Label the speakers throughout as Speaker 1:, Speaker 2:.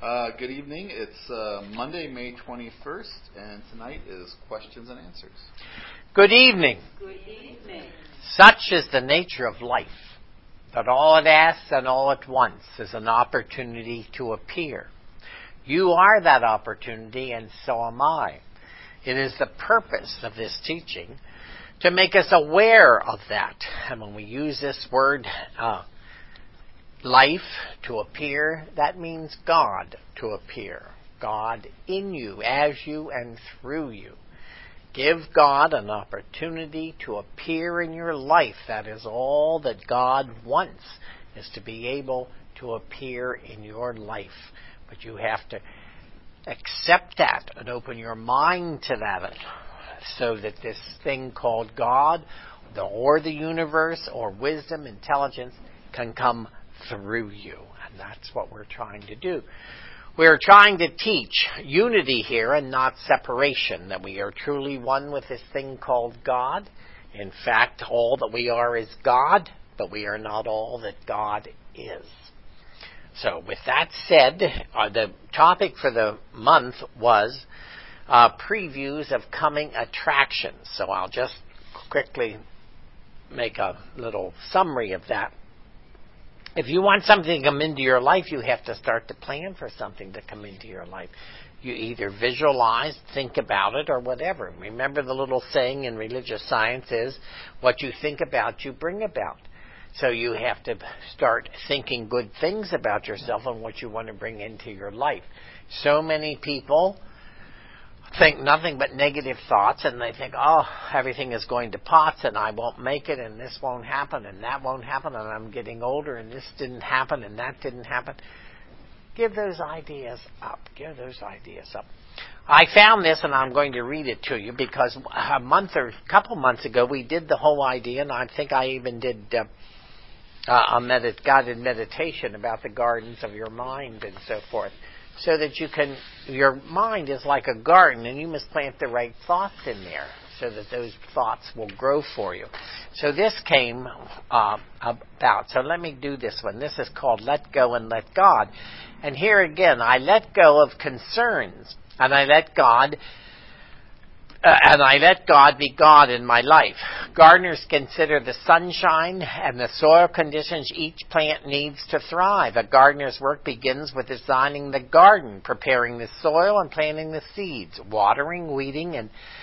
Speaker 1: Good evening. It's Monday, May 21st, and tonight is Questions and Answers.
Speaker 2: Good evening.
Speaker 3: Good evening.
Speaker 2: Such is the nature of life, that all it asks and all at once is an opportunity to appear. You are that opportunity, and so am I. It is the purpose of this teaching to make us aware of that. And when we use this word, life to appear, that means God to appear. God in you, as you, and through you. Give God an opportunity to appear in your life. That is all that God wants, is to be able to appear in your life. But you have to accept that and open your mind to that, so that this thing called God, or the universe, or wisdom, intelligence, can come through you. And that's what we're trying to do. We're trying to teach unity here and not separation, that we are truly one with this thing called God. In fact, all that we are is God, but we are not all that God is. So with that said, the topic for the month was previews of coming attractions. So I'll just quickly make a little summary of that. If you want something to come into your life, you have to start to plan for something to come into your life. You either visualize, think about it, or whatever. Remember the little saying in religious science is, what you think about, you bring about. So you have to start thinking good things about yourself and what you want to bring into your life. So many people think nothing but negative thoughts, and they think, everything is going to pots, and I won't make it, and this won't happen, and that won't happen, and I'm getting older, and this didn't happen, and that didn't happen. Give those ideas up. Give those ideas up. I found this, and I'm going to read it to you, because a couple months ago, we did the whole idea, and I think I even did a guided meditation about the gardens of your mind and so forth. So that your mind is like a garden, and you must plant the right thoughts in there so that those thoughts will grow for you. So this came about. So let me do this one. This is called Let Go and Let God. And here again, I let go of concerns, and I let God be God in my life. Gardeners consider the sunshine and the soil conditions each plant needs to thrive. A gardener's work begins with designing the garden, preparing the soil and planting the seeds. Watering, weeding,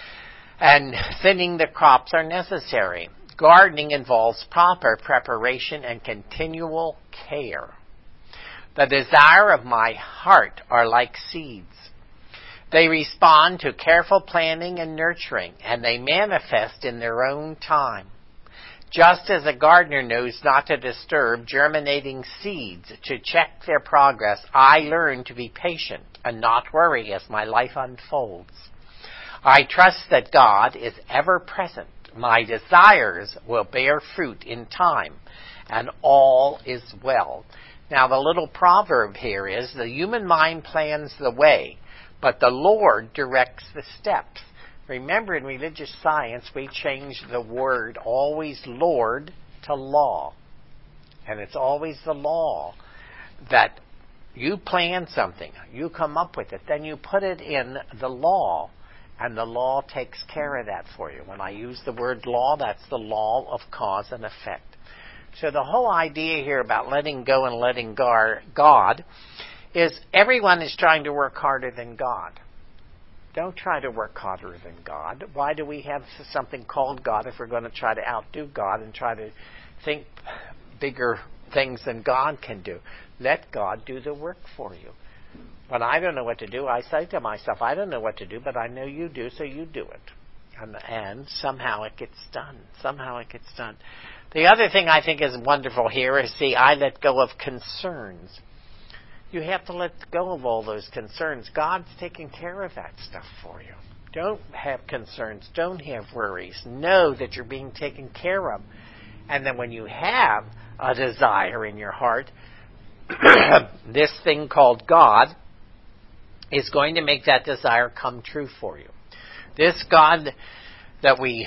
Speaker 2: and thinning the crops are necessary. Gardening involves proper preparation and continual care. The desire of my heart are like seeds. They respond to careful planning and nurturing, and they manifest in their own time. Just as a gardener knows not to disturb germinating seeds to check their progress, I learn to be patient and not worry as my life unfolds. I trust that God is ever present. My desires will bear fruit in time, and all is well. Now, the little proverb here is, the human mind plans the way, but the Lord directs the steps. Remember, in religious science, we changed the word always Lord to law. And it's always the law that you plan something, you come up with it, then you put it in the law, and the law takes care of that for you. When I use the word law, that's the law of cause and effect. So the whole idea here about letting go and letting God is everyone is trying to work harder than God. Don't try to work harder than God. Why do we have something called God if we're going to try to outdo God and try to think bigger things than God can do? Let God do the work for you. When I don't know what to do, I say to myself, I don't know what to do, but I know you do, so you do it. And somehow it gets done. Somehow it gets done. The other thing I think is wonderful here is, I let go of concerns. You have to let go of all those concerns. God's taking care of that stuff for you. Don't have concerns. Don't have worries. Know that you're being taken care of. And then when you have a desire in your heart, this thing called God is going to make that desire come true for you. This God that we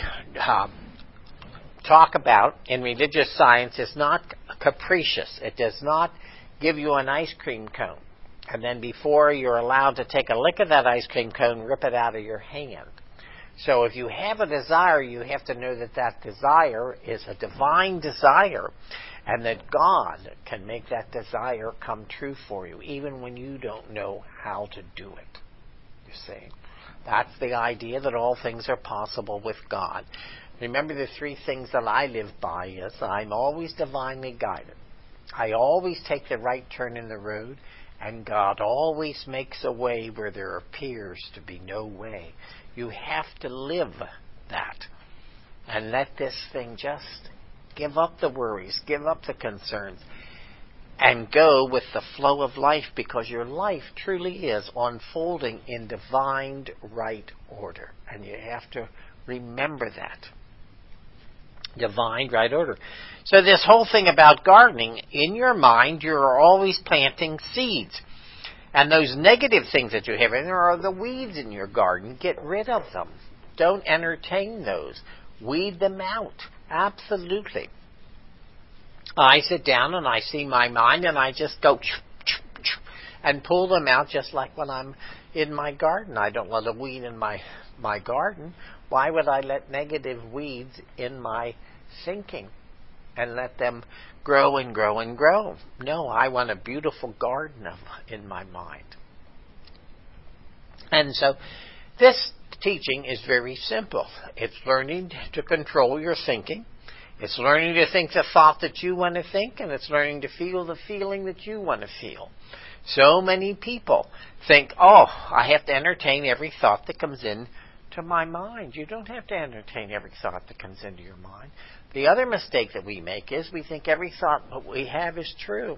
Speaker 2: talk about in religious science is not capricious. It does not give you an ice cream cone. And then before you're allowed to take a lick of that ice cream cone, rip it out of your hand. So if you have a desire, you have to know that that desire is a divine desire, and that God can make that desire come true for you, even when you don't know how to do it. You see? That's the idea that all things are possible with God. Remember, the three things that I live by is I'm always divinely guided. I always take the right turn in the road, and God always makes a way where there appears to be no way. You have to live that and let this thing just give up the worries, give up the concerns, and go with the flow of life, because your life truly is unfolding in divine right order. And you have to remember that. Divine right order. So this whole thing about gardening, in your mind, you're always planting seeds. And those negative things that you have in there are the weeds in your garden. Get rid of them. Don't entertain those. Weed them out. Absolutely. I sit down and I see my mind and I just go and pull them out, just like when I'm in my garden. I don't let a weed in my garden. Why would I let negative weeds in my thinking and let them grow and grow and grow? No, I want a beautiful garden in my mind. And so this teaching is very simple. It's learning to control your thinking. It's learning to think the thought that you want to think, and it's learning to feel the feeling that you want to feel. So many people think, oh, I have to entertain every thought that comes in to my mind. You don't have to entertain every thought that comes into your mind. The other mistake that we make is we think every thought that we have is true.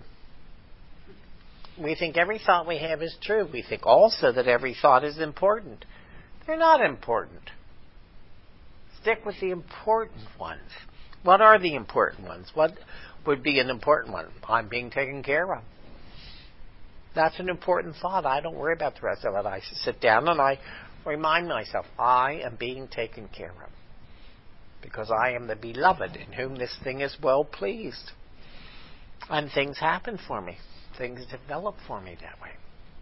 Speaker 2: We think every thought we have is true. We think also that every thought is important. They're not important. Stick with the important ones. What are the important ones? What would be an important one? I'm being taken care of. That's an important thought. I don't worry about the rest of it. I sit down and I remind myself, I am being taken care of, because I am the beloved in whom this thing is well pleased. And things happen for me. Things develop for me that way.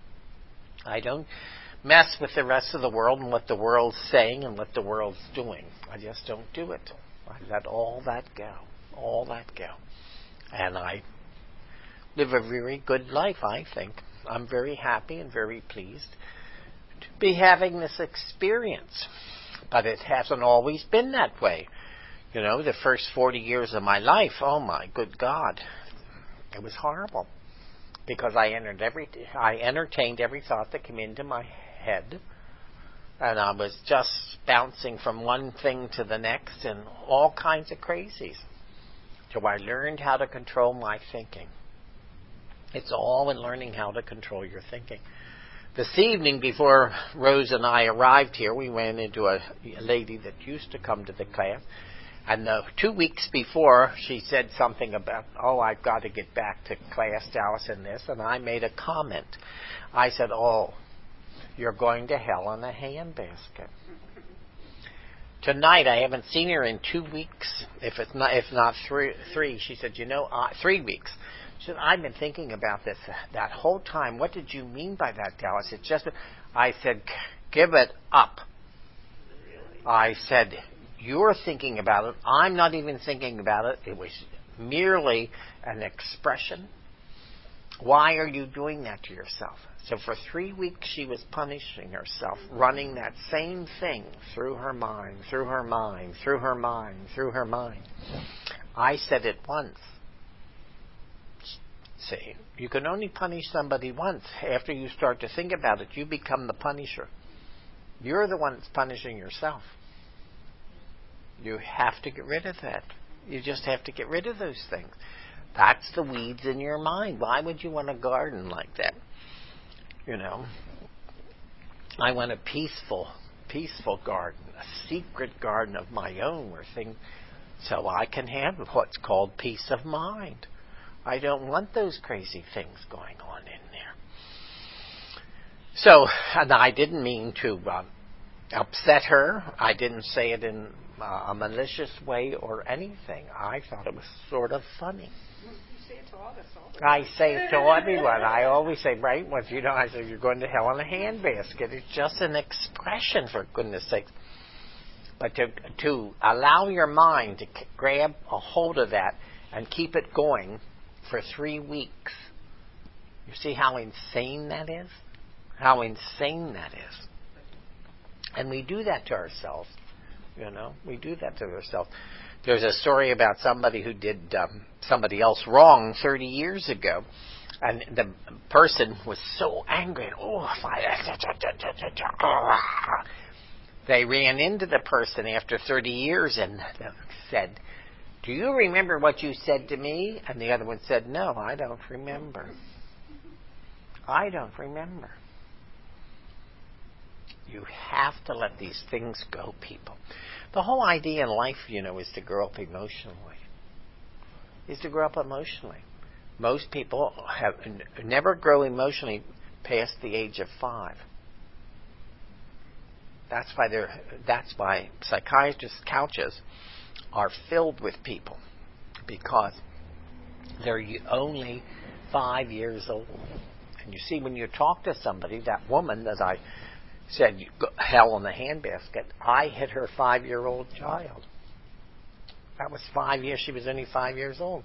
Speaker 2: I don't mess with the rest of the world and what the world's saying and what the world's doing. I just don't do it. I let all that go. All that go. And I live a very good life, I think. I'm very happy and very pleased to be having this experience. But it hasn't always been that way. You know, the first 40 years of my life, oh my good God, it was horrible. Because I entertained every thought that came into my head. And I was just bouncing from one thing to the next and all kinds of crazies. So I learned how to control my thinking. It's all in learning how to control your thinking. This evening, before Rose and I arrived here, we ran into a lady that used to come to the class. And 2 weeks before, she said something about, oh, I've got to get back to class, Dallas, and this. And I made a comment. I said, oh, you're going to hell in a handbasket. Tonight, I haven't seen her in 2 weeks, if not three. She said, 3 weeks. She said, I've been thinking about this that whole time. What did you mean by that, Dallas? It's just, I said, give it up. I said, you're thinking about it. I'm not even thinking about it. It was merely an expression. Why are you doing that to yourself? So for 3 weeks she was punishing herself, running that same thing through her mind, through her mind, through her mind, through her mind. I said it once. See, you can only punish somebody once. After you start to think about it, you become the punisher. You're the one that's punishing yourself. You have to get rid of that. You just have to get rid of those things. That's the weeds in your mind. Why would you want a garden like that? You know, I want a peaceful garden, a secret garden of my own, so I can have what's called peace of mind. I don't want those crazy things going on in there. So, and I didn't mean to upset her. I didn't say it in a malicious way or anything. I thought it was sort of funny.
Speaker 3: say it to all of us all the
Speaker 2: I
Speaker 3: time.
Speaker 2: say it to everyone. I always say, right, once I say, you're going to hell in a handbasket. It's just an expression, for goodness sakes. But to allow your mind to grab a hold of that and keep it going for 3 weeks. You see how insane that is? How insane that is. And we do that to ourselves. We do that to ourselves. There's a story about somebody who did somebody else wrong 30 years ago. And the person was so angry. They ran into the person after 30 years and said, "Do you remember what you said to me?" And the other one said, "No, I don't remember. I don't remember." You have to let these things go, people. The whole idea in life, is to grow up emotionally. Most people never grow emotionally past the age of 5. That's why psychiatrists' couches are filled with people, because they're only 5 years old. And you see, when you talk to somebody, that woman that I said, hell in the handbasket, I hit her 5-year-old child. That was 5 years. She was only 5 years old.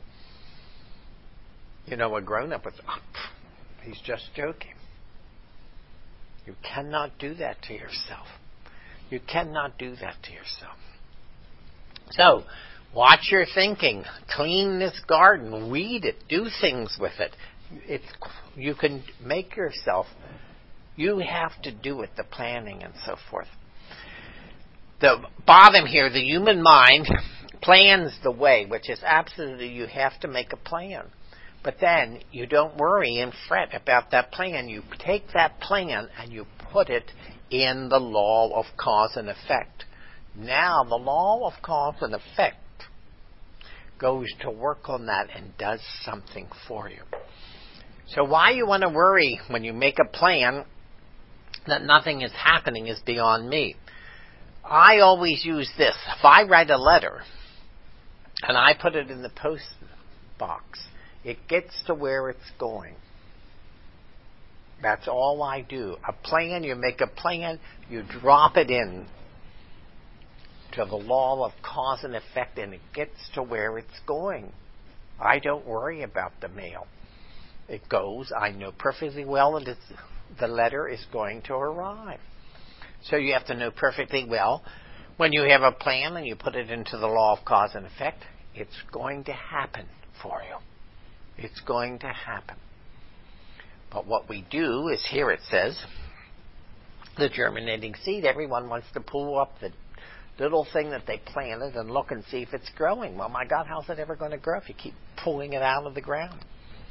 Speaker 2: A grown-up was, he's just joking. You cannot do that to yourself. You cannot do that to yourself. So, watch your thinking. Clean this garden. Weed it. Do things with it. You can make yourself. You have to do it, the planning and so forth. The bottom here, the human mind plans the way, which is absolutely, you have to make a plan. But then you don't worry and fret about that plan. You take that plan and you put it in the law of cause and effect. Now the law of cause and effect goes to work on that and does something for you. So why you want to worry when you make a plan that nothing is happening is beyond me. I always use this. If I write a letter and I put it in the post box, it gets to where it's going. That's all I do. A plan, you make a plan, you drop it in to the law of cause and effect, and it gets to where it's going. I don't worry about the mail. It goes. I know perfectly well that the letter is going to arrive. So you have to know perfectly well, when you have a plan and you put it into the law of cause and effect, it's going to happen for you. It's going to happen. But what we do is, here it says, the germinating seed, everyone wants to pull up the little thing that they planted and look and see if it's growing. Well, my God, how's it ever going to grow if you keep pulling it out of the ground?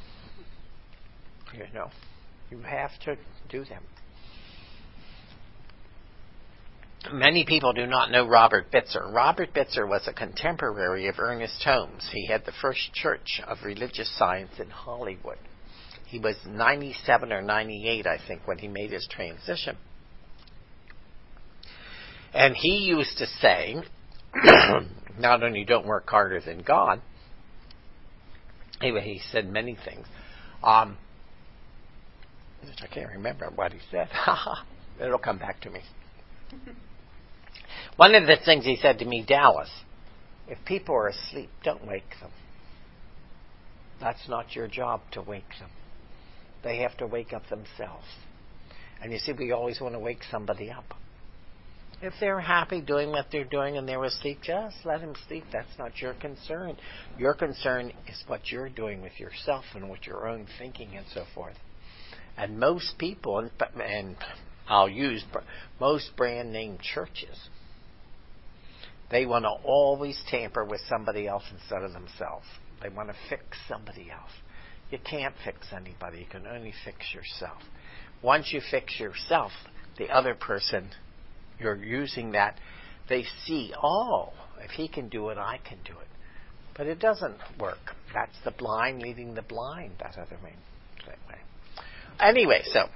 Speaker 2: You have to do them. Many people do not know Robert Bitzer. Robert Bitzer was a contemporary of Ernest Holmes. He had the first church of religious science in Hollywood. He was 97 or 98, I think, when he made his transition. And he used to say, not only don't work harder than God, anyway, he said many things. I can't remember what he said. It'll come back to me. One of the things he said to me, Dallas, if people are asleep, don't wake them. That's not your job to wake them. They have to wake up themselves. And you see, we always want to wake somebody up. If they're happy doing what they're doing and they're asleep, just let them sleep. That's not your concern. Your concern is what you're doing with yourself and with your own thinking and so forth. And most people, and I'll use most brand name churches, they want to always tamper with somebody else instead of themselves. They want to fix somebody else. You can't fix anybody. You can only fix yourself. Once you fix yourself, the other person, you're using that, they see, oh, if he can do it, I can do it. But it doesn't work. That's the blind leading the blind, that other way. Anyway, so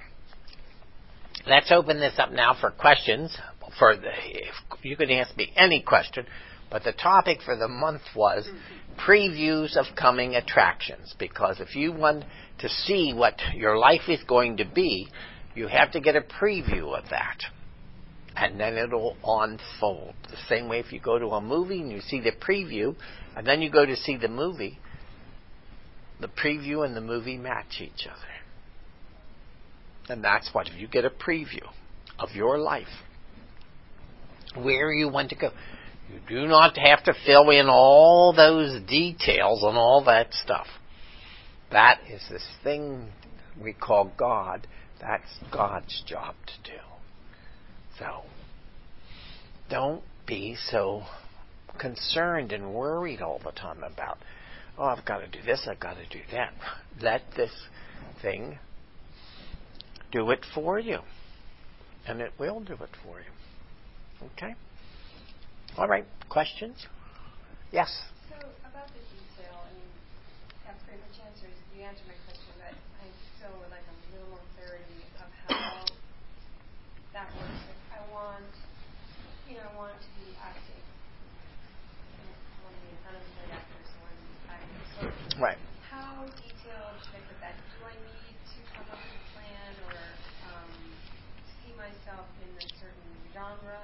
Speaker 2: let's open this up now for questions. You can ask me any question, But the topic for the month was previews of coming attractions, because if you want to see what your life is going to be, you have to get a preview of that. And then it'll unfold. The same way if you go to a movie and you see the preview, and then you go to see the movie, the preview and the movie match each other. And that's what, if you get a preview of your life, where you want to go. You do not have to fill in all those details and all that stuff. That is this thing we call God. That's God's job to do. So, don't be so concerned and worried all the time about, oh, I've got to do this, I've got to do that. Let this thing do it for you. And it will do it for you. Okay? All right. Questions? Yes?
Speaker 3: So, about the detail, I mean, that's pretty much answers. You answered my question, but I still would like a little more clarity of how that works. If I want to be acting. I want to be an unemployed actor, so I want to be acting. So,
Speaker 2: Right.
Speaker 3: how detailed should I put that? Do I need to come up with a plan or see myself in a certain genre?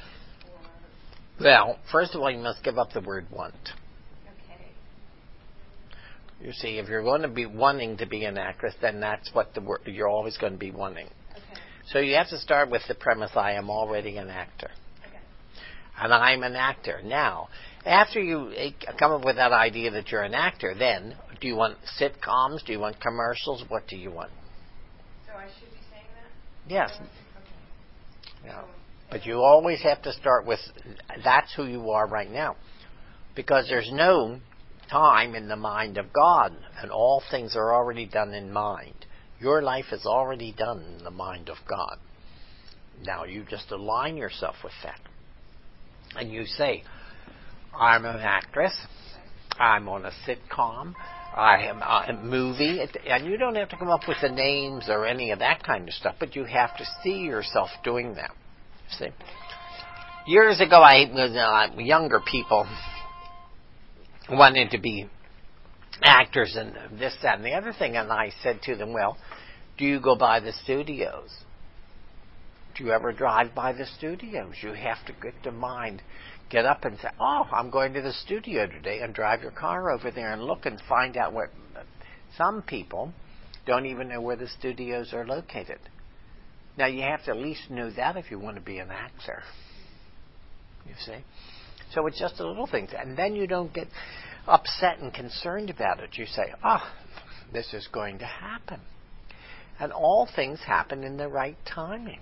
Speaker 2: Well, first of all, you must give up the word want.
Speaker 3: Okay.
Speaker 2: You see, if you're going to be wanting to be an actress, then that's what the word you're always going to be wanting.
Speaker 3: Okay.
Speaker 2: So you have to start with the premise: I am already an actor,
Speaker 3: Okay.
Speaker 2: and I'm an actor. Now, after you come up with that idea that you're an actor, then do you want sitcoms? Do you want commercials? What do you want?
Speaker 3: So I should be saying that?
Speaker 2: Yes.
Speaker 3: Okay.
Speaker 2: Yeah. But you always have to start with, that's who you are right now. Because there's no time in the mind of God, and all things are already done in mind. Your life is already done in the mind of God. Now you just align yourself with that. And you say, I'm an actress, I'm on a sitcom, I am a movie, and you don't have to come up with the names or any of that kind of stuff, but you have to see yourself doing that. See? Years ago, younger people wanted to be actors and this, that, and the other thing, and I said to them, well, do you go by the studios? Do you ever drive by the studios? You have to get up and say, oh, I'm going to the studio today, and drive your car over there and look and find out what. Some people don't even know where the studios are located. Now, you have to at least know that if you want to be an actor. You see? So it's just a little thing. And then you don't get upset and concerned about it. You say, this is going to happen. And all things happen in the right timing.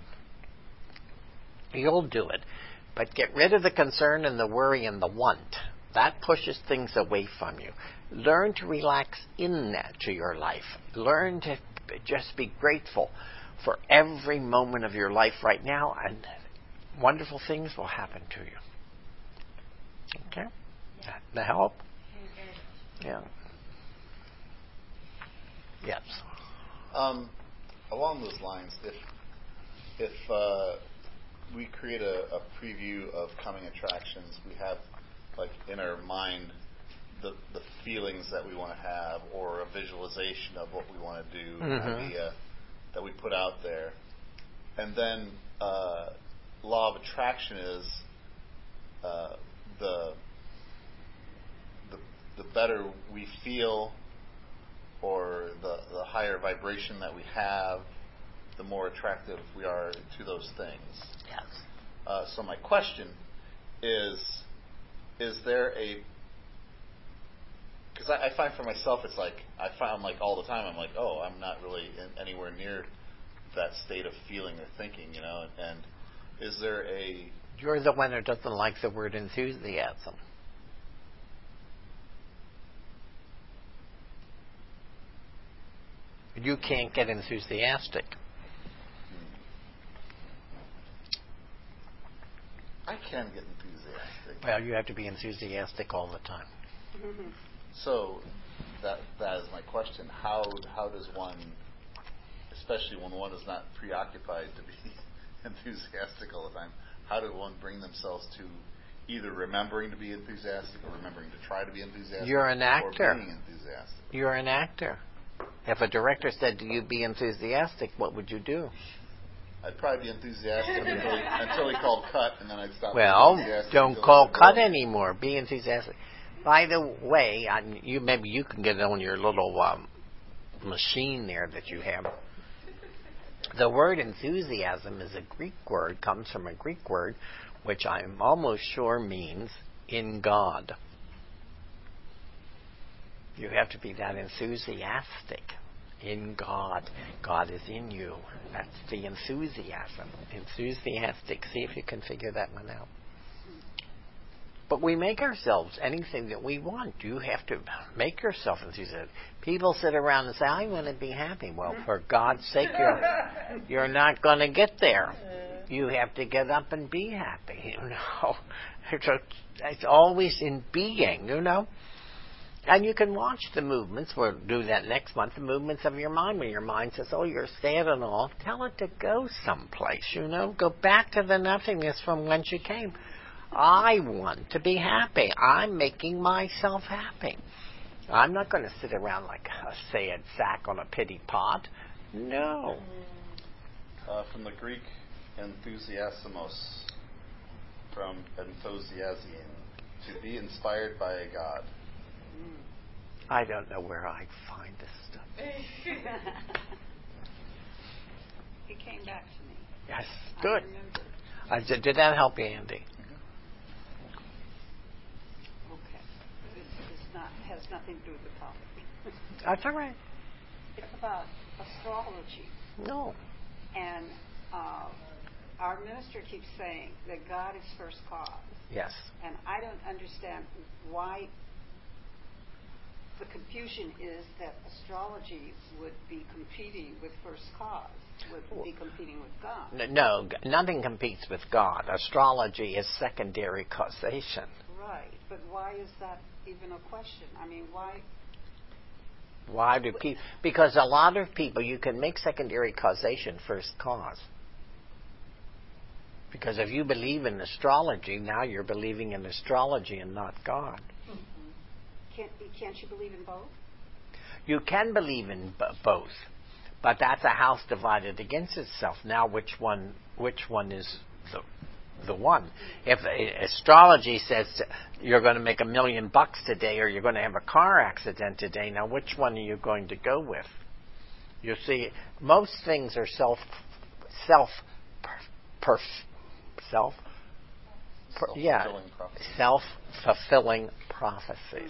Speaker 2: You'll do it. But get rid of the concern and the worry and the want. That pushes things away from you. Learn to relax in that to your life. Learn to just be grateful for every moment of your life right now, and wonderful things will happen to you. Okay? Yeah. That help? Yeah. Yes.
Speaker 1: Along those lines, if we create a preview of coming attractions, we have like in our mind the feelings that we want to have, or a visualization of what we want to do, idea that we put out there, and then law of attraction is the better we feel, or the higher vibration that we have, the more attractive we are to those things.
Speaker 2: Yes.
Speaker 1: So my question is there a, because I find for myself, it's like, I'm like all the time, I'm like, oh, I'm not really anywhere near that state of feeling or thinking, and is there a...
Speaker 2: You're the one who doesn't like the word enthusiasm. You can't get enthusiastic.
Speaker 1: I can get enthusiastic.
Speaker 2: Well, you have to be enthusiastic all the time.
Speaker 1: So that is my question. How does one, especially when one is not preoccupied to be enthusiastic all the time, how does one bring themselves to either remembering to be enthusiastic or remembering to try to be enthusiastic.
Speaker 2: You're an actor.
Speaker 1: Or being enthusiastic.
Speaker 2: You're an actor. If a director said to you, be enthusiastic, what would you do?
Speaker 1: I'd probably be enthusiastic until he called cut, and then I'd stop.
Speaker 2: Well, don't call cut anymore. Be enthusiastic. By the way, maybe you can get on your little machine there that you have. The word enthusiasm is a Greek word, comes from a Greek word, which I'm almost sure means in God. You have to be that enthusiastic in God. God is in you. That's the enthusiasm. Enthusiastic. See if you can figure that one out. But we make ourselves anything that we want. You have to make yourself enthusiastic. People sit around and say, I want to be happy. Well, for God's sake, you're not going to get there. You have to get up and be happy, you know. It's always in being, you know. And you can watch the movements. We'll do that next month. The movements of your mind. When your mind says, oh, you're sad and all, tell it to go someplace, you know. Go back to the nothingness from whence you came. I want to be happy. I'm making myself happy. I'm not going to sit around like a sad sack on a pity pot. No.
Speaker 1: From the Greek, enthusiasmos, from enthusiasian, to be inspired by a god.
Speaker 2: I don't know where I'd find this stuff.
Speaker 4: It came back to me.
Speaker 2: Yes, good. Did that help you, Andy?
Speaker 4: Has nothing to do with the topic.
Speaker 2: That's all right.
Speaker 4: It's about astrology.
Speaker 2: No.
Speaker 4: And our minister keeps saying that God is first cause.
Speaker 2: Yes.
Speaker 4: And I don't understand why the confusion is that astrology would be competing with first cause, would be competing with God.
Speaker 2: No, nothing competes with God. Astrology is secondary causation.
Speaker 4: Right, but why is that even a question? I mean, why?
Speaker 2: Why do people? Because a lot of people, you can make secondary causation first cause. Because if you believe in astrology, now you're believing in astrology and not God.
Speaker 4: Mm-hmm. Can't you believe in both?
Speaker 2: You can believe in both, but that's a house divided against itself. Now, which one is the one? If astrology says you're going to make $1 million today, or you're going to have a car accident today, now which one are you going to go with? You see, most things are self-fulfilling prophecies.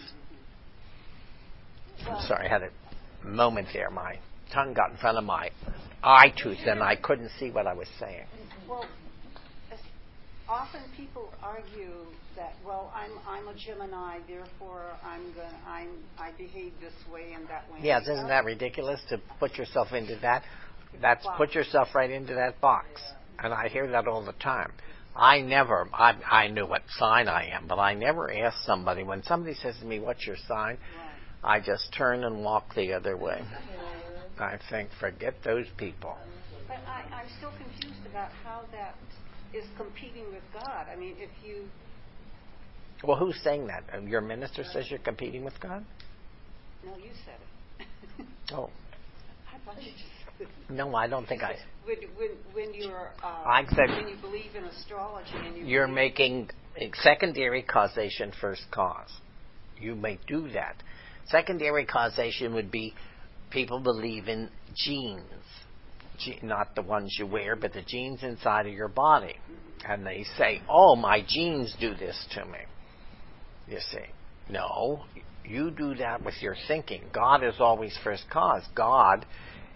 Speaker 2: I'm sorry, I had a moment there. My tongue got in front of my eye tooth, and I couldn't see what I was saying.
Speaker 4: Well, often people argue that, well, I'm a Gemini, therefore I behave this way and that way.
Speaker 2: Yes, isn't that ridiculous to put yourself into that? That's put yourself right into that box. And I hear that all the time. I knew what sign I am, but I never ask somebody. When somebody says to me, what's your sign? Right. I just turn and walk the other way. I think, forget those people.
Speaker 4: But I'm still confused about how that is competing with God. I mean, if you...
Speaker 2: Well, who's saying that? Your minister says you're competing with God?
Speaker 4: No, you said it.
Speaker 2: Oh.
Speaker 4: I thought you just said it.
Speaker 2: No, I don't think I...
Speaker 4: When you're...
Speaker 2: I said...
Speaker 4: When you believe in astrology and
Speaker 2: you're making secondary causation first cause. You may do that. Secondary causation would be people believe in genes. Not the ones you wear, but the genes inside of your body. And they say, oh, my genes do this to me. You see. No, you do that with your thinking. God is always first cause. God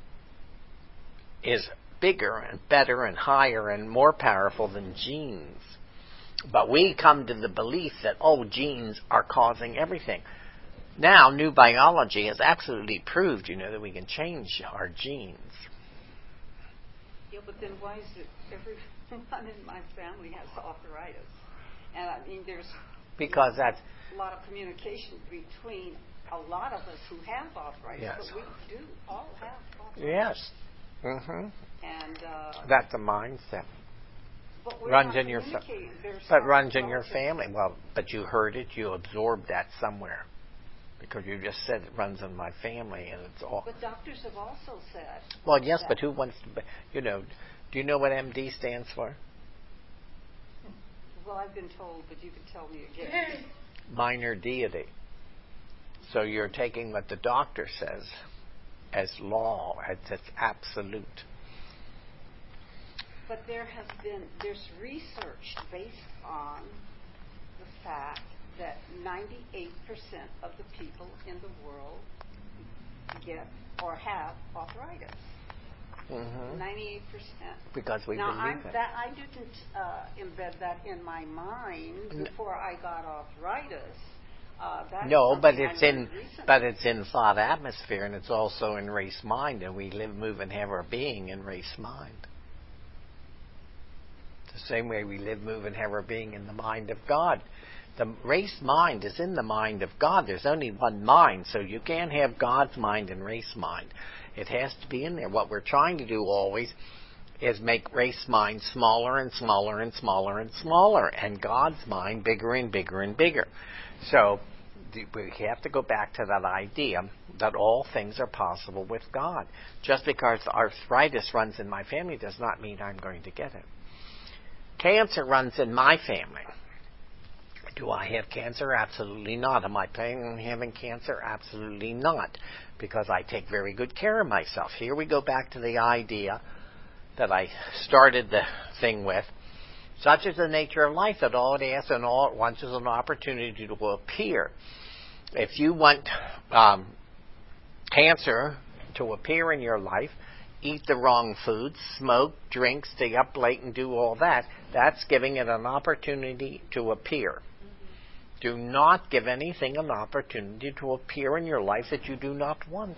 Speaker 2: is bigger and better and higher and more powerful than genes. But we come to the belief that, oh, genes are causing everything. Now, new biology has absolutely proved, that we can change our genes.
Speaker 4: Yeah, but then why is it everyone in my family has arthritis? And I mean, there's
Speaker 2: that's
Speaker 4: a lot of communication between a lot of us who have arthritis,
Speaker 2: yes.
Speaker 4: But we do all have arthritis.
Speaker 2: Yes. Mm-hmm.
Speaker 4: And
Speaker 2: that's a mindset.
Speaker 4: But we're
Speaker 2: runs
Speaker 4: not
Speaker 2: in your
Speaker 4: communicating. There's
Speaker 2: but
Speaker 4: some
Speaker 2: runs in your
Speaker 4: relatives.
Speaker 2: family. Well, but you heard it, you absorbed that somewhere. Because you just said it runs in my family, and it's all.
Speaker 4: But doctors have also said.
Speaker 2: Well, yes,
Speaker 4: that.
Speaker 2: but who wants to? Do you know what MD stands for?
Speaker 4: Well, I've been told, but you can tell me again.
Speaker 2: Minor deity. So you're taking what the doctor says as law, as it's absolute.
Speaker 4: But there's research based on the fact that 98% of the people in the world get or have arthritis. 98%.
Speaker 2: Because we
Speaker 4: now,
Speaker 2: believe it.
Speaker 4: I didn't embed that in my mind before I got arthritis.
Speaker 2: No, but it's in thought atmosphere, and it's also in race mind, and we live, move, and have our being in race mind. The same way we live, move, and have our being in the mind of God. The race mind is in the mind of God. There's only one mind, so you can't have God's mind and race mind. It has to be in there. What we're trying to do always is make race mind smaller and smaller and smaller and smaller, and God's mind bigger and bigger and bigger. So we have to go back to that idea that all things are possible with God. Just because arthritis runs in my family does not mean I'm going to get it. Cancer runs in my family. Do I have cancer? Absolutely not. Am I planning on having cancer? Absolutely not. Because I take very good care of myself. Here we go back to the idea that I started the thing with. Such is the nature of life that all it asks and all it wants is an opportunity to appear. If you want cancer to appear in your life, eat the wrong foods, smoke, drink, stay up late and do all that, that's giving it an opportunity to appear. Do not give anything an opportunity to appear in your life that you do not want.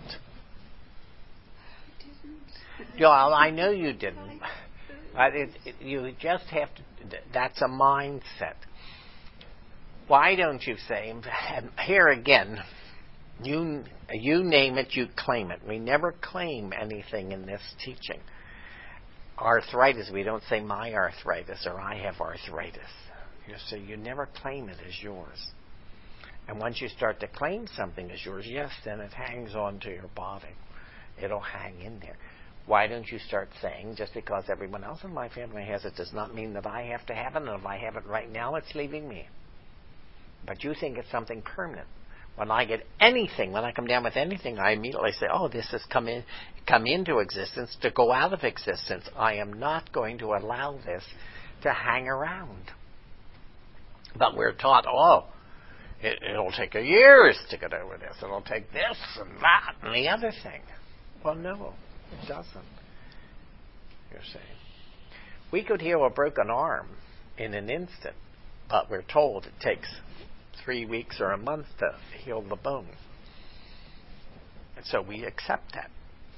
Speaker 2: Well, I know you didn't. But you just have to, that's a mindset. Why don't you say, and here again, you name it, you claim it. We never claim anything in this teaching. Arthritis, we don't say my arthritis or I have arthritis. So you never claim it as yours. And once you start to claim something as yours, yes, then it hangs on to your body. It'll hang in there. Why don't you start saying, just because everyone else in my family has it does not mean that I have to have it, and if I have it right now, it's leaving me. But you think it's something permanent. When I get anything, when I come down with anything, I immediately say, oh, this has come into existence to go out of existence. I am not going to allow this to hang around. But we're taught, it'll take years to get over this. It'll take this and that and the other thing. Well, no, it doesn't. You're saying. We could heal a broken arm in an instant, but we're told it takes 3 weeks or a month to heal the bone. And so we accept that.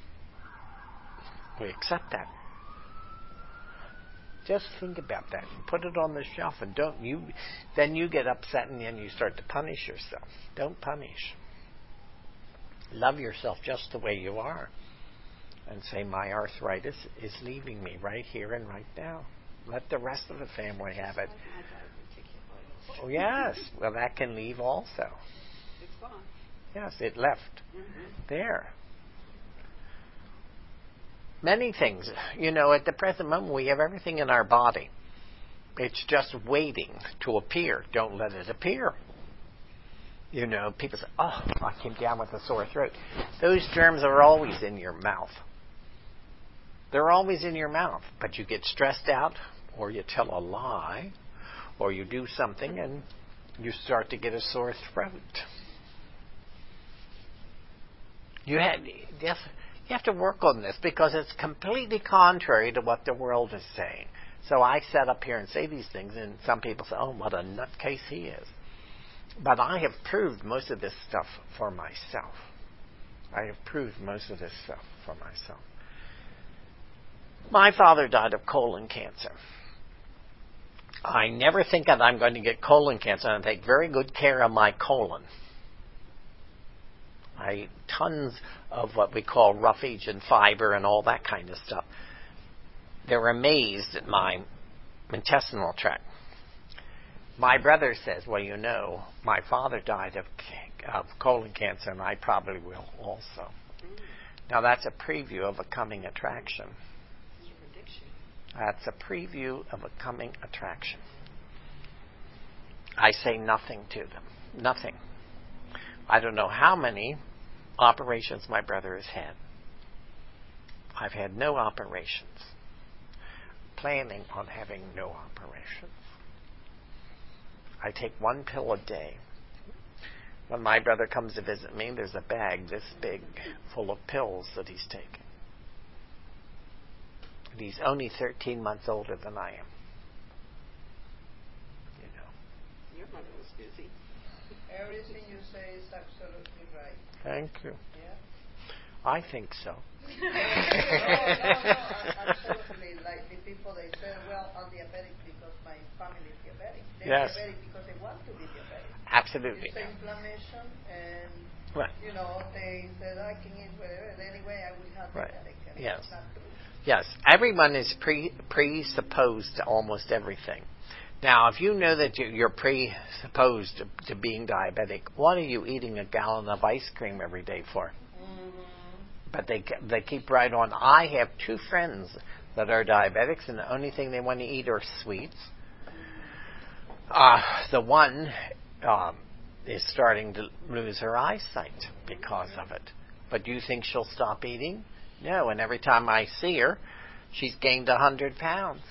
Speaker 2: We accept that. Just think about that and put it on the shelf, and then you get upset and then you start to punish yourself. Don't punish. Love yourself just the way you are. And say, my arthritis is leaving me right here and right now. Let the rest of the family have it. Oh, yes. Well, that can leave also.
Speaker 4: It's gone.
Speaker 2: Yes, it left. There. Many things. At the present moment, we have everything in our body. It's just waiting to appear. Don't let it appear. People say, oh, I came down with a sore throat. Those germs are always in your mouth. They're always in your mouth. But you get stressed out, or you tell a lie, or you do something, and you start to get a sore throat. You have to work on this because it's completely contrary to what the world is saying. So I set up here and say these things, and some people say, oh, what a nutcase he is. But I have proved most of this stuff for myself. I have proved most of this stuff for myself. My father died of colon cancer. I never think that I'm going to get colon cancer, and I take very good care of my colon. I eat tons of what we call roughage and fiber and all that kind of stuff. They're amazed at my intestinal tract. My brother says, well, my father died of colon cancer, and I probably will also. Now, that's a preview of a coming attraction. That's a preview of a coming attraction. I say nothing to them. Nothing. I don't know how many operations my brother has had. I've had no operations. Planning on having no operations. I take one pill a day. When my brother comes to visit me, there's a bag this big full of pills that he's taking. And he's only 13 months older than I am.
Speaker 4: Your mother was busy.
Speaker 5: Everything you say is absolutely right.
Speaker 2: Thank you.
Speaker 5: Yeah?
Speaker 2: I think so.
Speaker 5: No, absolutely. Like the people, they say, well, I'm diabetic because my family is diabetic. They're
Speaker 2: Yes.
Speaker 5: diabetic because they want to be diabetic.
Speaker 2: Absolutely.
Speaker 5: It's inflammation, and,
Speaker 2: Right.
Speaker 5: they said, I can eat whatever. Anyway, I will have
Speaker 2: Right.
Speaker 5: diabetic. And
Speaker 2: Yes.
Speaker 5: it's not true.
Speaker 2: Yes. Everyone is presupposed to almost everything. Now, if you know that you're presupposed to being diabetic, what are you eating a gallon of ice cream every day for? But they keep right on. I have two friends that are diabetics, and the only thing they want to eat are sweets. The one is starting to lose her eyesight because of it. But do you think she'll stop eating? No, and every time I see her, she's gained 100 pounds.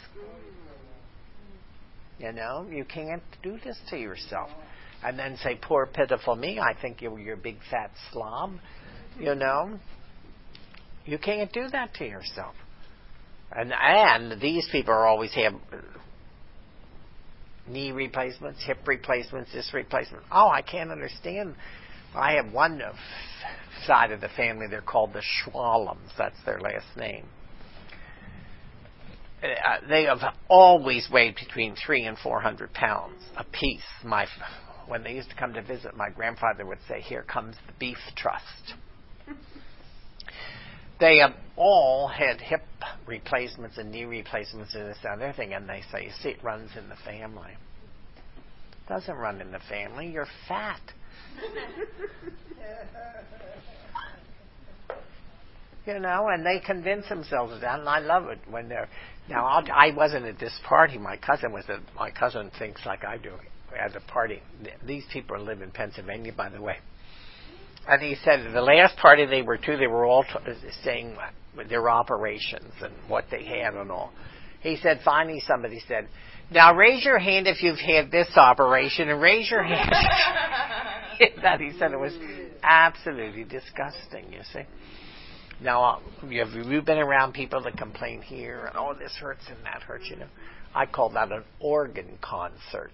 Speaker 2: You can't do this to yourself. And then say, poor pitiful me, I think you're a big fat slob. You can't do that to yourself. And these people always have knee replacements, hip replacements, this replacement. Oh, I can't understand. I have one side of the family, they're called the Schwalms. That's their last name. They have always weighed between 300 and 400 pounds apiece. When they used to come to visit, my grandfather would say, here comes the beef trust. They have all had hip replacements and knee replacements and this other thing, and they say, you see, it runs in the family. It doesn't run in the family. You're fat. And they convince themselves of that, and I love it when they're... Now, I wasn't at this party. My cousin thinks like I do at a party. These people live in Pennsylvania, by the way. And he said the last party they were to, they were all saying their operations and what they had and all. He said, finally somebody said, now raise your hand if you've had this operation, and raise your hand. That he said it was absolutely disgusting, you see. Now, have you been around people that complain here, and oh, this hurts and that hurts, I call that an organ concert.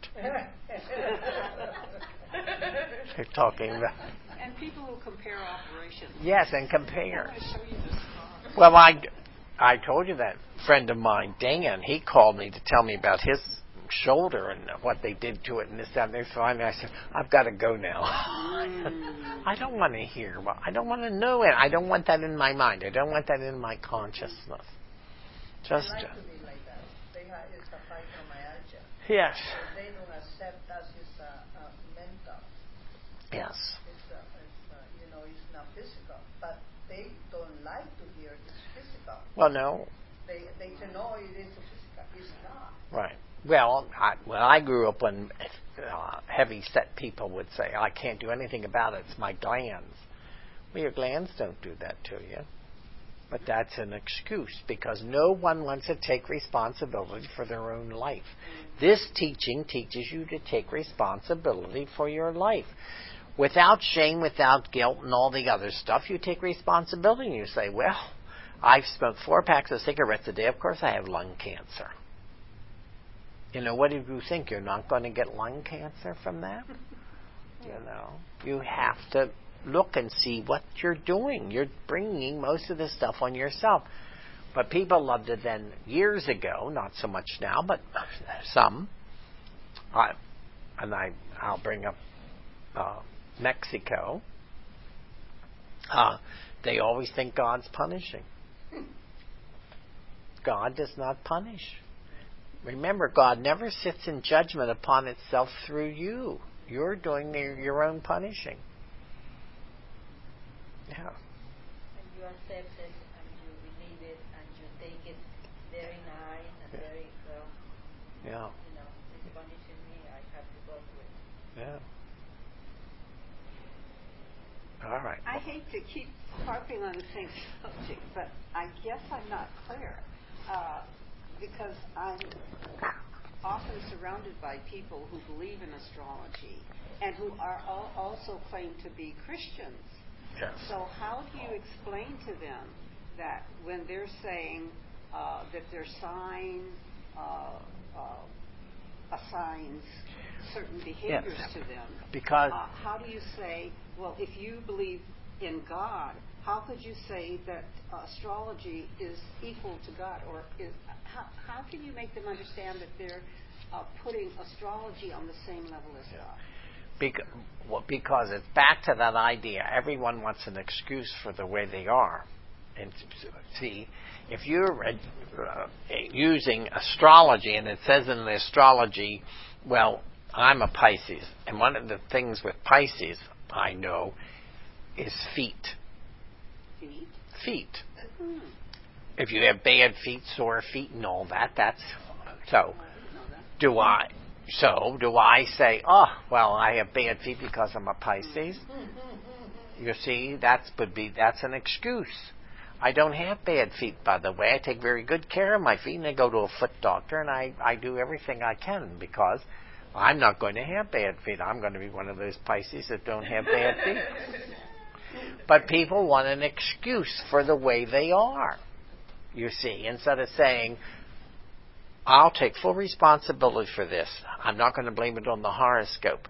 Speaker 2: They're talking about...
Speaker 4: And people who compare operations.
Speaker 2: Yes, and compare.
Speaker 4: I show you this car.
Speaker 2: Well, I told you that friend of mine, Dan, he called me to tell me about his shoulder and what they did to it and this, that, and this. So I said, I've got to go now. I don't want to hear. I don't want to know it. I don't want that in my mind. I don't want that in my consciousness. Just.
Speaker 5: They like to be like that. It's a fibromyalgia.
Speaker 2: Yes.
Speaker 5: They don't accept that it's mental.
Speaker 2: Yes.
Speaker 5: It's not physical, but they don't like to hear it's physical.
Speaker 2: Well, no.
Speaker 5: They say, no, it is physical. It's not.
Speaker 2: Right. Well, I grew up when heavy-set people would say, I can't do anything about it. It's my glands. Well, your glands don't do that to you. But that's an excuse because no one wants to take responsibility for their own life. This teaching teaches you to take responsibility for your life. Without shame, without guilt, and all the other stuff, you take responsibility and you say, well, I've smoked 4 packs of cigarettes a day. Of course I have lung cancer. What do you think? You're not going to get lung cancer from that? You have to look and see what you're doing. You're bringing most of this stuff on yourself. But people loved it then years ago, not so much now, but some. I'll bring up Mexico. They always think God's punishing. God does not punish. Remember, God never sits in judgment upon itself through you. You're doing your own punishing. Yeah.
Speaker 5: And you accept it, and you believe it, and you take it very nice and very well.
Speaker 2: Yeah.
Speaker 5: It's punishing me. I have to go through it.
Speaker 2: Yeah. All right.
Speaker 4: I hate to keep harping on the same subject, but I guess I'm not clear because I'm often surrounded by people who believe in astrology and who are also claim to be Christians.
Speaker 2: Yes.
Speaker 4: So how do you explain to them that when they're saying that their sign assigns certain behaviors to them?
Speaker 2: Because
Speaker 4: how do you say, well, if you believe in God, how could you say that astrology is equal to God? Or how can you make them understand that they're putting astrology on the same level as God?
Speaker 2: Because it's back to that idea. Everyone wants an excuse for the way they are. And see, if you're using astrology, and it says in the astrology, well, I'm a Pisces, and one of the things with Pisces, I know, is feet. Feet. If you have bad feet, sore feet, and all that, that's so. Do I say, oh, well, I have bad feet because I'm a Pisces? You see, that's an excuse. I don't have bad feet, by the way. I take very good care of my feet, and I go to a foot doctor, and I do everything I can because I'm not going to have bad feet. I'm going to be one of those Pisces that don't have bad feet. But people want an excuse for the way they are, you see, instead of saying, I'll take full responsibility for this. I'm not going to blame it on the horoscope.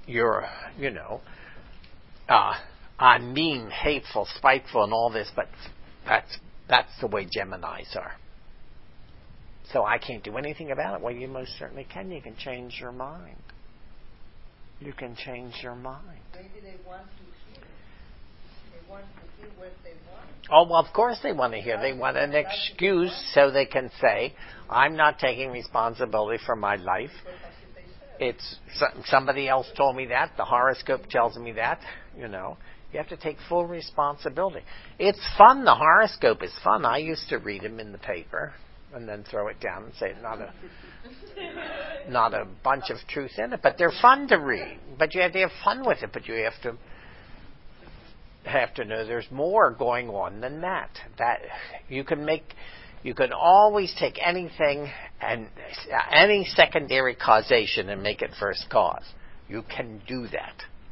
Speaker 2: I'm mean, hateful, spiteful, and all this, but that's the way Geminis are. So I can't do anything about it. Well, you most certainly can. You can change your mind. You can change your mind.
Speaker 5: Maybe they want to hear. They want to hear what they want.
Speaker 2: Oh, well, of course they want to hear. They want an excuse so they can say, I'm not taking responsibility for my life. It's somebody else told me that. The horoscope tells me that. You have to take full responsibility. It's fun. The horoscope is fun. I used to read them in the paper and then throw it down and say not a bunch of truth in it, but they're fun to read. But you have to have fun with it. But you have to know there's more going on than that. That you can always take anything and any secondary causation and make it first cause. You can do that.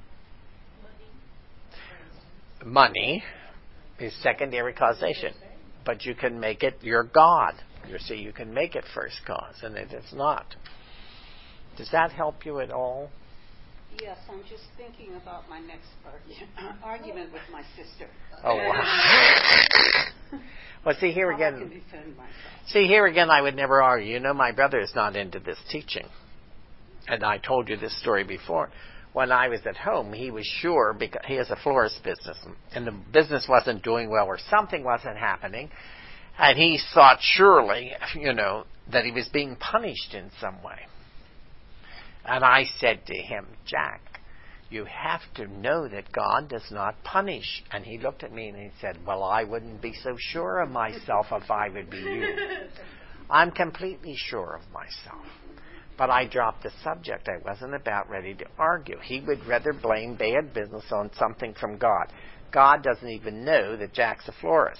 Speaker 2: Money is secondary causation, but you can make it your God. You see, you can make it first cause, and it's not. Does that help you at all?
Speaker 4: Yes, I'm just thinking about my next argument with my sister.
Speaker 2: Oh, wow. Well, see here again.
Speaker 4: I can defend myself.
Speaker 2: See here again, I would never argue. My brother is not into this teaching, and I told you this story before. When I was at home, he was sure, because he has a florist business, and the business wasn't doing well, or something wasn't happening, and he thought surely, that he was being punished in some way. And I said to him, Jack, you have to know that God does not punish. And he looked at me and he said, well, I wouldn't be so sure of myself if I would be you. I'm completely sure of myself. But I dropped the subject. I wasn't about ready to argue. He would rather blame bad business on something from God. God doesn't even know that Jack's a florist.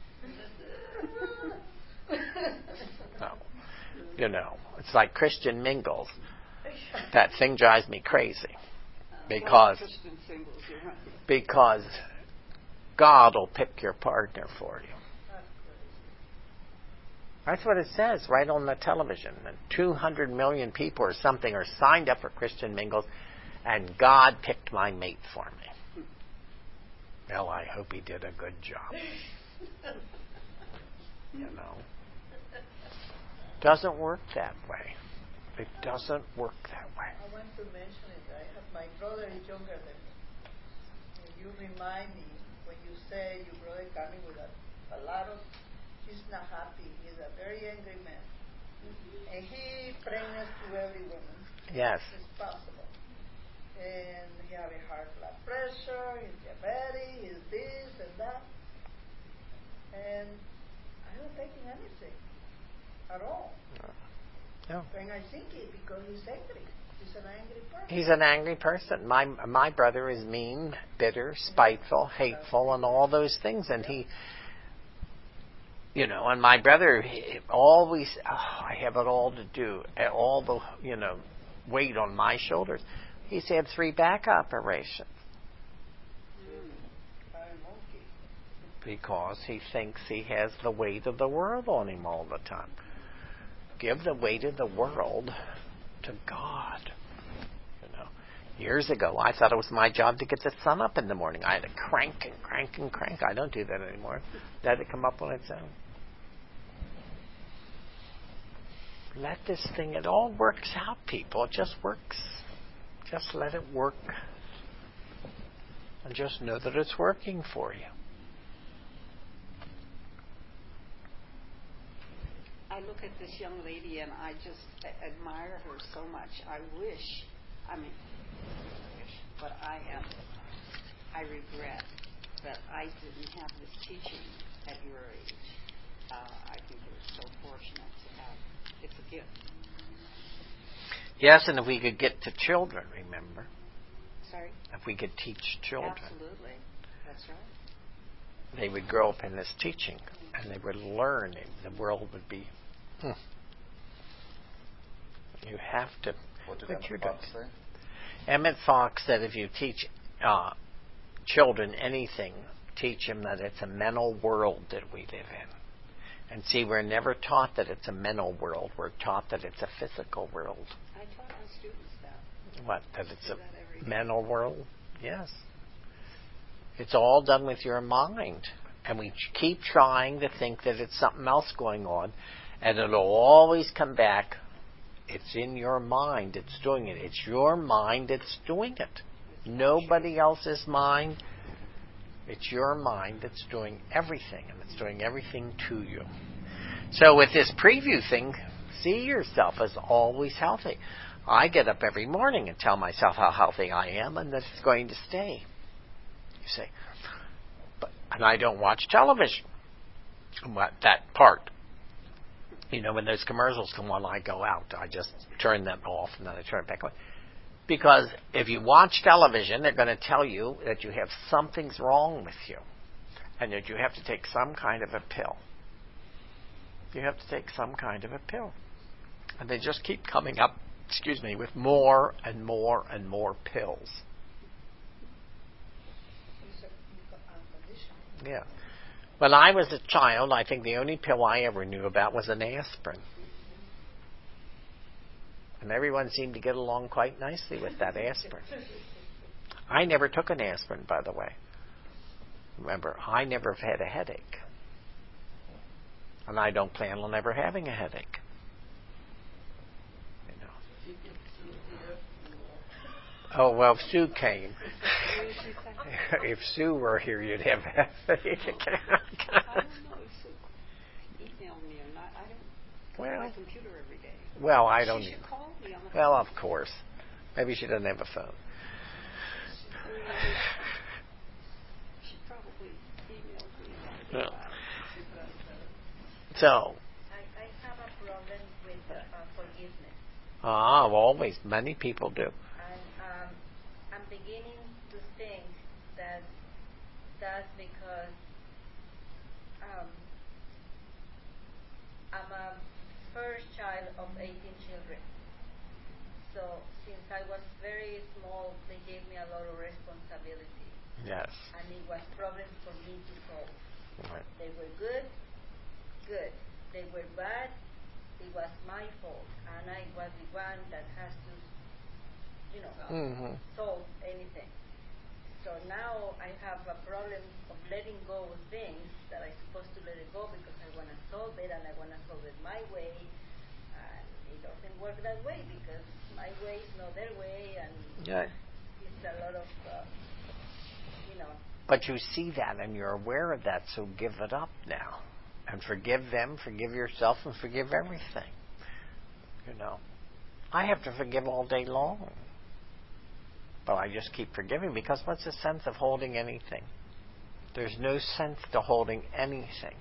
Speaker 2: No. It's like Christian Mingles. That thing drives me crazy. Because God will pick your partner for you. That's what it says right on the television. And 200 million people or something are signed up for Christian Mingles, and God picked my mate for me. Well, I hope he did a good job. Doesn't work that way. It doesn't work that way.
Speaker 5: I want to mention it. My brother is younger than me. And you remind me when you say your brother coming with a lot of, he's not happy. He's a very angry man. And he pregnant to every woman.
Speaker 2: Yes.
Speaker 5: It's possible. And he have a high blood pressure, he's diabetic, he's this and that. And I don't take him anything at all.
Speaker 2: No.
Speaker 5: And I think it because he's angry. He's an angry person.
Speaker 2: He's an angry person. My brother is mean, bitter, spiteful, hateful, and all those things. And he, and my brother always, I have it all to do, all the, weight on my shoulders. He's had 3 back operations. Because he thinks he has the weight of the world on him all the time. Give the weight of the world to God. Years ago, I thought it was my job to get the sun up in the morning. I had to crank and crank and crank. I don't do that anymore. Let it come up on its own. Let this thing, it all works out, people. It just works. Just let it work. And just know that it's working for you.
Speaker 4: I look at this young lady and I just admire her so much. But I regret that I didn't have this teaching at your age. I think you're so fortunate to have. It's a gift.
Speaker 2: Yes, and if we could get to children, remember?
Speaker 4: Sorry?
Speaker 2: If we could teach children.
Speaker 4: Absolutely. That's right.
Speaker 2: They would grow up in this teaching, and they would learn, and the world would be... You have to...
Speaker 1: What did Emmett Fox say?
Speaker 2: Emmett Fox said if you teach children anything, teach them that it's a mental world that we live in. And see, we're never taught that it's a mental world. We're taught that it's a physical world.
Speaker 4: I taught my students that.
Speaker 2: What? That it's a mental world? Yes. It's all done with your mind. And we keep trying to think that it's something else going on. And it'll always come back. It's in your mind it's doing it. It's your mind that's doing it. Nobody else's mind. It's your mind that's doing everything. And it's doing everything to you. So with this preview thing, see yourself as always healthy. I get up every morning and tell myself how healthy I am and that it's going to stay. You say, and I don't watch television. That part. When those commercials come on, I go out. I just turn them off and then I turn it back on. Because if you watch television, they're going to tell you that you have something's wrong with you. And that you have to take some kind of a pill. You have to take some kind of a pill. And they just keep coming up, with more and more and more pills. Yeah. When I was a child, I think the only pill I ever knew about was an aspirin. And everyone seemed to get along quite nicely with that aspirin. I never took an aspirin, by the way. Remember, I never had a headache. And I don't plan on ever having a headache. Oh, well, if Sue came. If Sue were here, you'd have a headache.
Speaker 4: I don't know if Sue emailed me or not. I don't go to my computer every day.
Speaker 2: Well, I don't.
Speaker 4: She should call me on the phone.
Speaker 2: Well, of course. Maybe she doesn't have a phone.
Speaker 4: She probably emailed me.
Speaker 2: No. So.
Speaker 3: I have a problem with forgiveness.
Speaker 2: Always. Many people do.
Speaker 3: And I'm beginning to think that that's because I'm a first child of 18 children. So since I was very small, they gave me a lot of responsibility.
Speaker 2: Yes.
Speaker 3: And it was problems for me to solve.
Speaker 2: Right.
Speaker 3: They were good. They were bad. It was my fault. And I was the one that has to, solve anything. So now I have a problem of letting go of things that I'm supposed to let it go because I want to solve it and I want to solve it my way. And it doesn't work that way because my way is not their way and it's a lot of,
Speaker 2: But you see that and you're aware of that, so give it up now. And forgive them, forgive yourself, and forgive everything. I have to forgive all day long. But I just keep forgiving because what's the sense of holding anything? There's no sense to holding anything.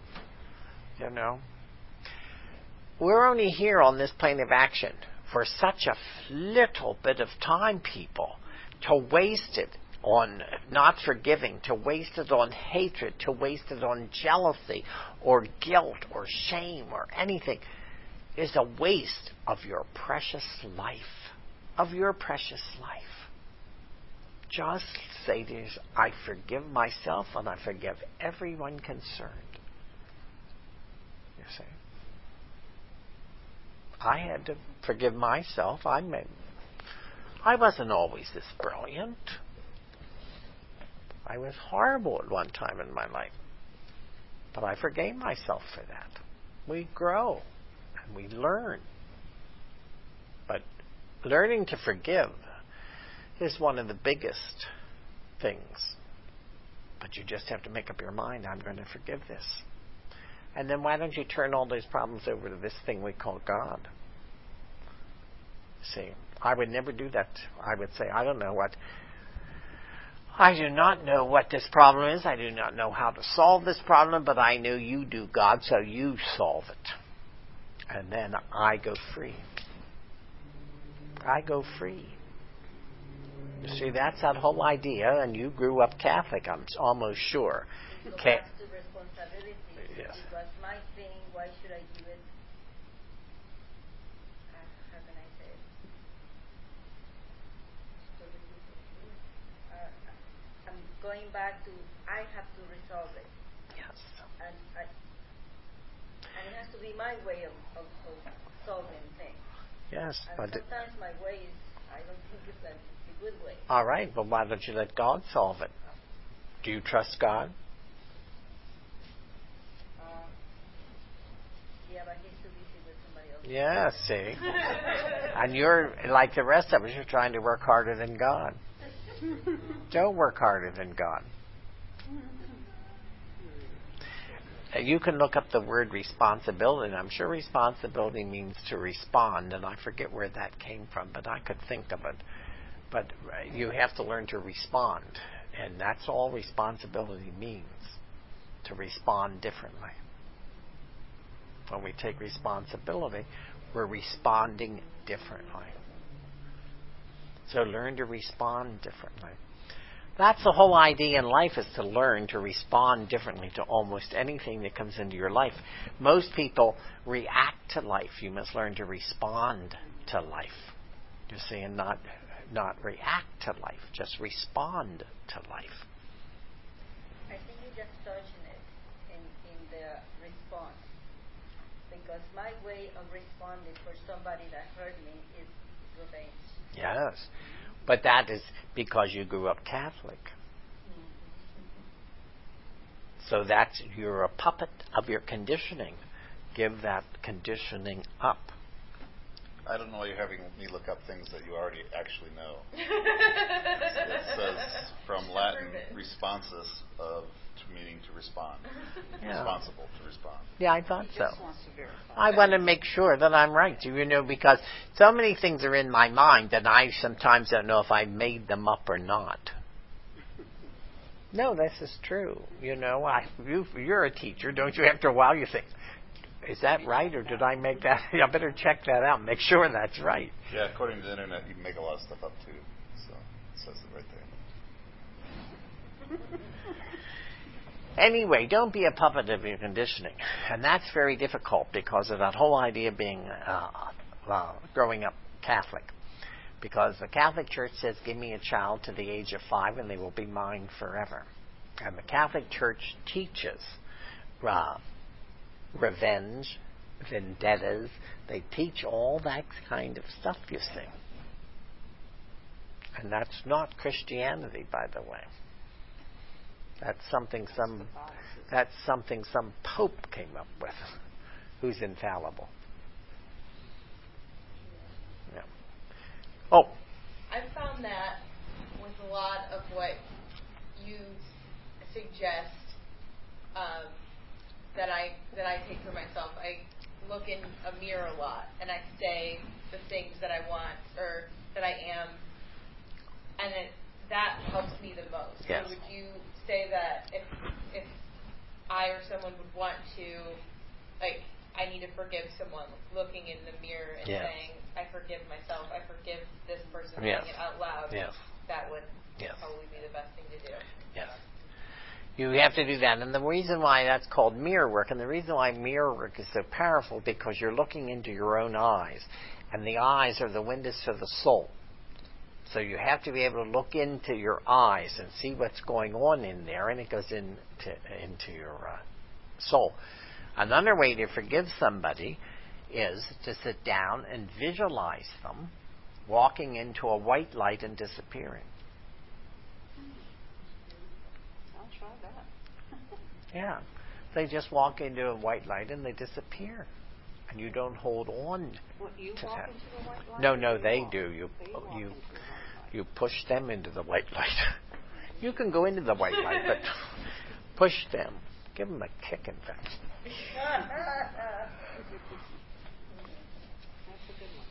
Speaker 2: We're only here on this plane of action for such a little bit of time, people, to waste it on not forgiving, to waste it on hatred, to waste it on jealousy or guilt or shame or anything is a waste of your precious life. Of your precious life. Just say to yourself, I forgive myself and I forgive everyone concerned. You see? I had to forgive myself. I wasn't always this brilliant. I was horrible at one time in my life. But I forgave myself for that. We grow and we learn. But learning to forgive is one of the biggest things. But you just have to make up your mind, I'm going to forgive this. And then why don't you turn all those problems over to this thing we call God? See, I would never do that. I would say, I do not know what this problem is. I do not know how to solve this problem, but I know you do, God, so you solve it. And then I go free. I go free. You see, that's that whole idea, and you grew up Catholic, I'm almost sure.
Speaker 5: Go back to responsibility.
Speaker 2: Yes.
Speaker 5: It was my thing. Why should I do it? How can I say it? I'm going back to, I have to resolve it.
Speaker 2: Yes.
Speaker 5: And it has to be my way of solving things.
Speaker 2: Yes.
Speaker 5: And
Speaker 2: But
Speaker 5: sometimes my way is, I don't think it's a good way.
Speaker 2: all right, but why don't you let God solve it? Do you trust God?
Speaker 5: Yeah, but he's too busy with somebody else.
Speaker 2: Yeah, see. And you're, like the rest of us, you're trying to work harder than God. Don't work harder than God. You can look up the word responsibility, and I'm sure responsibility means to respond, and I forget where that came from, but I could think of it. But you have to learn to respond, and that's all responsibility means, to respond differently. When we take responsibility, we're responding differently. So learn to respond differently. That's the whole idea in life, is to learn to respond differently to almost anything that comes into your life. Most people react to life. You must learn to respond to life. You see, and not react to life. Just respond to life.
Speaker 5: I think you just touching it in the response. Because my way of responding for somebody that hurt me is revenge.
Speaker 2: Yes. But that is because you grew up Catholic. So that's, you're a puppet of your conditioning. Give that conditioning up.
Speaker 1: I don't know why you're having me look up things that you already actually know. It says from Latin responsus meaning to respond.
Speaker 2: Yeah.
Speaker 1: Responsible to respond.
Speaker 2: Yeah, I thought so.
Speaker 4: Just wants to verify.
Speaker 2: I want to make sure that I'm right, because so many things are in my mind that I sometimes don't know if I made them up or not. No, this is true. You're a teacher, don't you? After a while you think, is that right, or did I make that? I better check that out and make sure that's right.
Speaker 1: Yeah, according to the internet, you can make a lot of stuff up too. So it says it right there.
Speaker 2: Anyway, don't be a puppet of your conditioning. And that's very difficult because of that whole idea of being growing up Catholic. Because the Catholic Church says, give me a child to the age of 5 and they will be mine forever. And the Catholic Church teaches revenge, vendettas. They teach all that kind of stuff, you see. And that's not Christianity, by the way. That's something some pope came up with, who's infallible. Yeah. Oh.
Speaker 6: I've found that with a lot of what you suggest that I take for myself. I look in a mirror a lot, and I say the things that I want or that I am, and that helps me the most.
Speaker 2: Yes.
Speaker 6: So would you say that if I or someone would want to, like, I need to forgive someone, looking in the mirror and saying, I forgive myself, I forgive this person, saying it out loud, that would probably be the best thing to do.
Speaker 2: Yes. You have to do that. And the reason why that's called mirror work, and the reason why mirror work is so powerful, because you're looking into your own eyes. And the eyes are the windows to the soul. So you have to be able to look into your eyes and see what's going on in there, and it goes into your soul. Another way to forgive somebody is to sit down and visualize them walking into a white light and disappearing.
Speaker 4: I'll try that.
Speaker 2: Yeah. They just walk into a white light and they disappear. And you don't hold on
Speaker 4: You
Speaker 2: to
Speaker 4: walk
Speaker 2: that.
Speaker 4: into the white light?
Speaker 2: No, they
Speaker 4: walk?
Speaker 2: do.
Speaker 4: They walk into the white light.
Speaker 2: You push them into the white light. You can go into the white light, but push them. Give them a kick, in fact.
Speaker 4: That's a good one.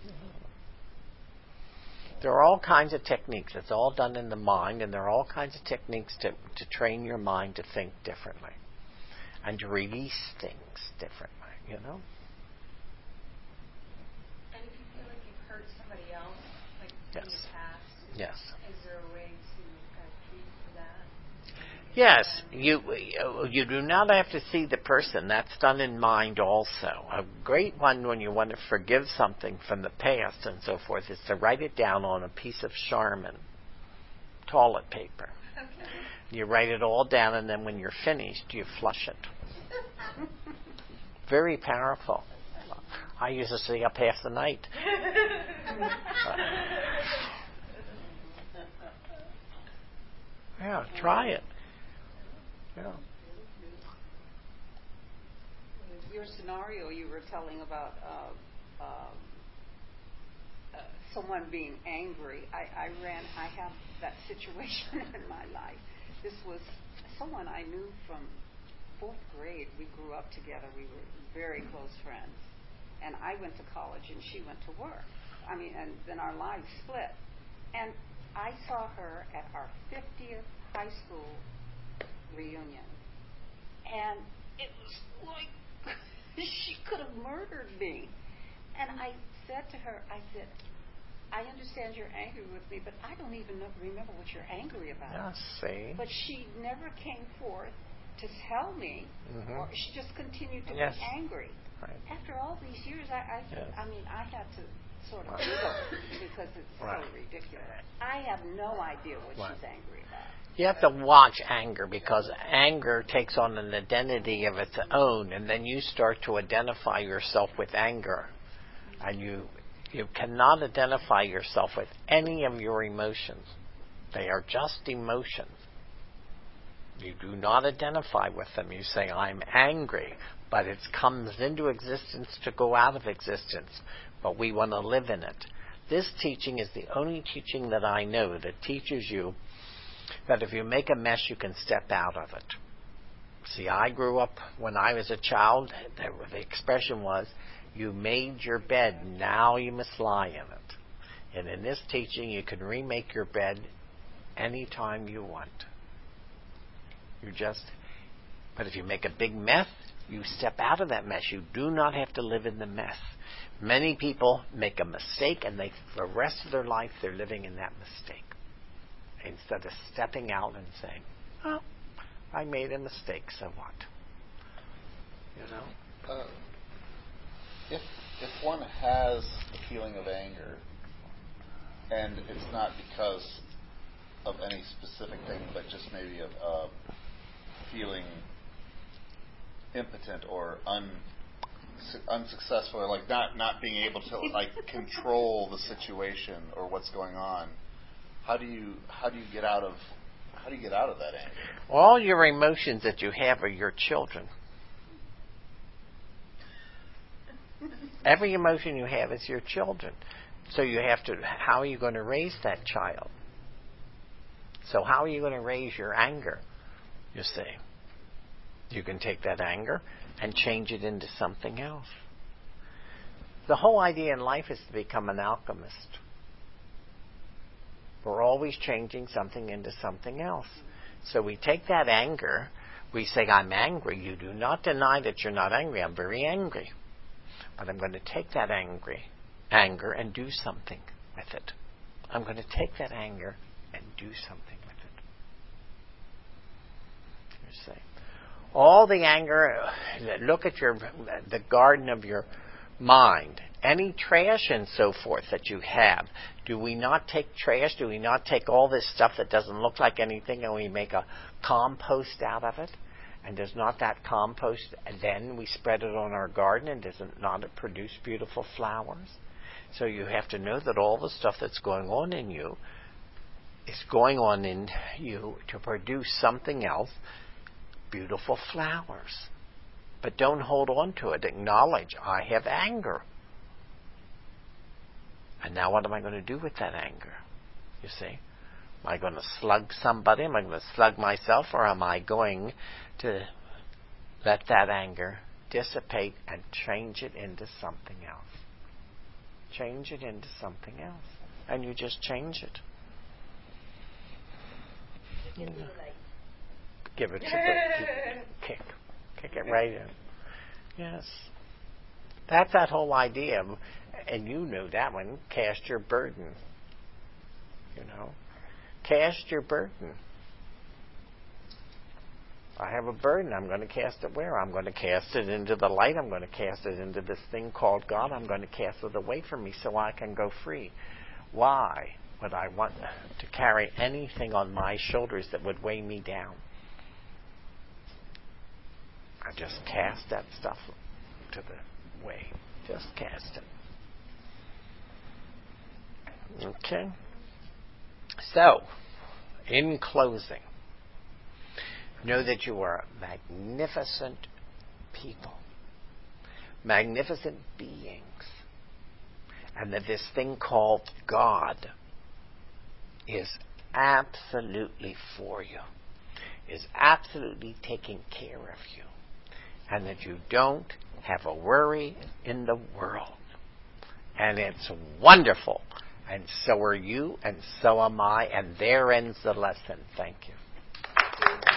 Speaker 2: There are all kinds of techniques. It's all done in the mind, and there are all kinds of techniques to train your mind to think differently and to release things differently, you know?
Speaker 3: And if you feel like you've hurt somebody else, like in the past, is there a way to kind of treat for that?
Speaker 2: Yes, you do not have to see the person. That's done in mind also. A great one when you want to forgive something from the past and so forth is to write it down on a piece of Charmin toilet paper.
Speaker 3: Okay.
Speaker 2: You write it all down, and then when you're finished, you flush it. Very powerful. I used to stay up half the night. Yeah, try it. Yeah.
Speaker 4: Your scenario you were telling about someone being angry. I have that situation in my life. This was someone I knew from 4th grade. We grew up together. We were very close friends. And I went to college and she went to work. And then our lives split. And I saw her at our 50th high school reunion. And it was like she could have murdered me. And I said to her, I understand you're angry with me, but I don't even remember what you're angry about.
Speaker 2: Yeah, see?
Speaker 4: But she never came forth to tell me, or she just continued to be angry.
Speaker 2: Right.
Speaker 4: After all these years, I had to sort of giggle because it's so ridiculous. I have no idea what she's angry about.
Speaker 2: You have to watch anger, because anger takes on an identity of its own, and then you start to identify yourself with anger. And you cannot identify yourself with any of your emotions. They are just emotions. You do not identify with them. You say, I'm angry, but it comes into existence to go out of existence. But we want to live in it. This teaching is the only teaching that I know that teaches you that if you make a mess, you can step out of it. See, I grew up when I was a child. The expression was, you made your bed, now you must lie in it. And in this teaching, you can remake your bed anytime you want. But if you make a big mess, you step out of that mess. You do not have to live in the mess. Many people make a mistake, and the rest of their life, they're living in that mistake. Instead of stepping out and saying, oh, I made a mistake, so what? You know?
Speaker 1: If one has a feeling of anger, and it's not because of any specific thing, but just maybe of feeling impotent or unsuccessful, or like not being able to like control the situation or what's going on, how do you get out of that anger?
Speaker 2: All your emotions that you have are your children. Every emotion you have is your children. So you have to, how are you going to raise that child? So how are you going to raise your anger? You see, you can take that anger and change it into something else. The whole idea in life is to become an alchemist. We're always changing something into something else. So we take that anger, we say, I'm angry. You do not deny that you're not angry. I'm very angry. But I'm going to take that anger and do something with it. I'm going to take that anger and do something with it. You see. All the anger, look at the garden of your mind. Any trash and so forth that you have. Do we not take trash? Do we not take all this stuff that doesn't look like anything and we make a compost out of it? And does not that compost, and then we spread it on our garden, and does it not produce beautiful flowers? So you have to know that all the stuff that's going on in you is going on in you to produce something else, beautiful flowers. But don't hold on to it. Acknowledge, I have anger. And now what am I going to do with that anger? You see? Am I going to slug somebody? Am I going to slug myself? Or am I going to let that anger dissipate and change it into something else? Change it into something else. And you just change it. You know. Give it a kick. Kick it right in. Yes. That's that whole idea. And you know that one. Cast your burden. You know. Cast your burden. I have a burden. I'm going to cast it where? I'm going to cast it into the light. I'm going to cast it into this thing called God. I'm going to cast it away from me so I can go free. Why would I want to carry anything on my shoulders that would weigh me down? I just cast that stuff to the way. Just cast it. Okay? So, in closing, know that you are magnificent people, magnificent beings, and that this thing called God is absolutely for you, is absolutely taking care of you, and that you don't have a worry in the world. And it's wonderful. And so are you, and so am I, and there ends the lesson. Thank you.